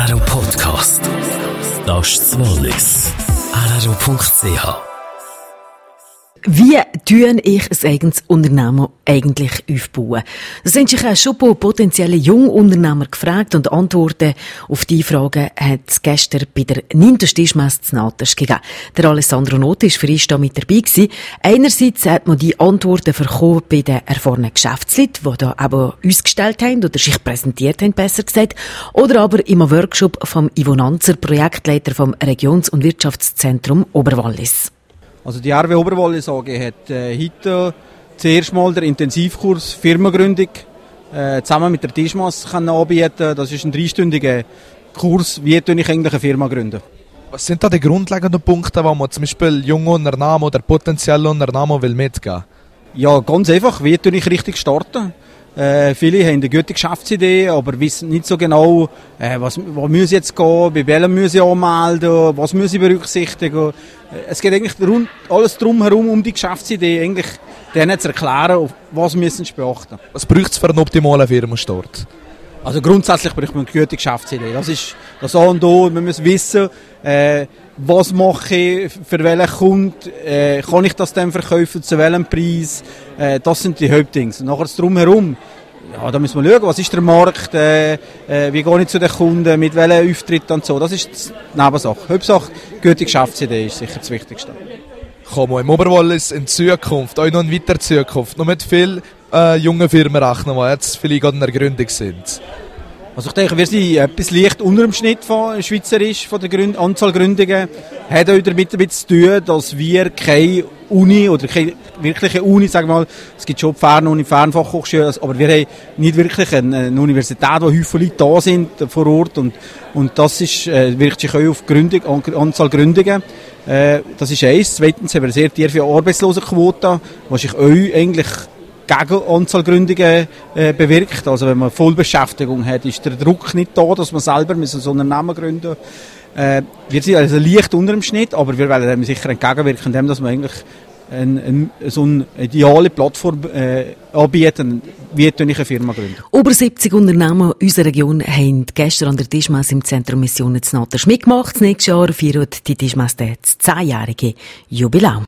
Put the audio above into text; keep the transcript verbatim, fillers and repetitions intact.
R R O Podcast. Das ist das Wallis. R R O Punkt C H. Wie tue ich ein eigenes Unternehmen eigentlich aufbauen? Das sind sich auch schon potenzielle Jungunternehmer gefragt und Antworten auf diese Fragen hat es gestern bei der neunten Tischmesse zu Natas gegeben. Der Alessandro Nota war für uns da mit dabei gewesen. Einerseits hat man die Antworten bekommen bei den erfahrenen Geschäftsleuten, die da aber uns gestellt haben oder sich präsentiert haben, besser gesagt. Oder aber im Workshop vom Ivo Nanzer, Projektleiter vom Regions- und Wirtschaftszentrum Oberwallis. Also die R W Oberwallis A G hat äh, heute zuerst mal den Intensivkurs Firmengründung äh, zusammen mit der Tischmesse anbieten. Das ist ein dreistündiger Kurs, wie ich eigentlich eine Firma gründen. Was sind da die grundlegenden Punkte, wo man zum Beispiel junge Unternehmen oder potenzielle Unternehmen will mitgeben? Ja, ganz einfach, wie ich richtig starten? Äh, viele haben eine gute Geschäftsidee, aber wissen nicht so genau, äh, was, wo müssen sie jetzt gehen, bei welchem müssen sie anmelden, was müssen sie berücksichtigen. Es geht eigentlich rund, alles drumherum um die Geschäftsidee, eigentlich denen zu erklären, was müssen sie beachten. Was braucht es für einen optimalen Firmenstart? Also grundsätzlich braucht man eine gute Geschäftsidee. Das ist das A und O. Man muss wissen, äh, was mache ich, für welchen Kunden, äh, kann ich das dann verkaufen, zu welchem Preis. Äh, das sind die Hauptdinge. Und nachher das Drumherum, ja, da müssen wir schauen, was ist der Markt, äh, äh, wie gehe ich zu den Kunden, mit welchen Auftritten und so. Das ist die Nebensache. Hauptsache, gute Geschäftsidee ist sicher das Wichtigste. Kann man im Oberwallis in Zukunft, auch noch in weiter Zukunft, noch mit vielen äh, jungen Firmen rechnen, die jetzt vielleicht gerade in der Gründung sind? Also ich denke, wir sind etwas leicht unter dem Schnitt von Schweizerisch, von der Gründ- Anzahl Gründungen. Hat auch damit zu tun, dass wir keine Uni oder keine wirkliche Uni, sagen wir mal, es gibt schon Fernuni, Fernfachhochschulen, aber wir haben nicht wirklich eine, eine Universität, wo viele Leute da sind vor Ort und, und das ist, äh, wirkt sich auch auf Gründung, Anzahl Gründungen. Äh, das ist eins. Zweitens haben wir eine sehr tiefe Arbeitslosenquote, was sich auch eigentlich gegen Anzahl Gründungen äh, bewirkt. Also wenn man Vollbeschäftigung hat, ist der Druck nicht da, dass man selber ein Unternehmen gründen muss. Äh, wir sind also leicht unter dem Schnitt, aber wir werden dem sicher entgegenwirken, indem dass wir eigentlich ein, ein, so eine ideale Plattform äh, anbieten, wie ich eine Firma gründen. Über siebzig Unternehmen unserer Region haben gestern an der Tischmesse im Zentrum Missionen zu Natas mitgemacht. Das nächste Jahr feiert die Tischmesse das zehnjährige Jubiläum.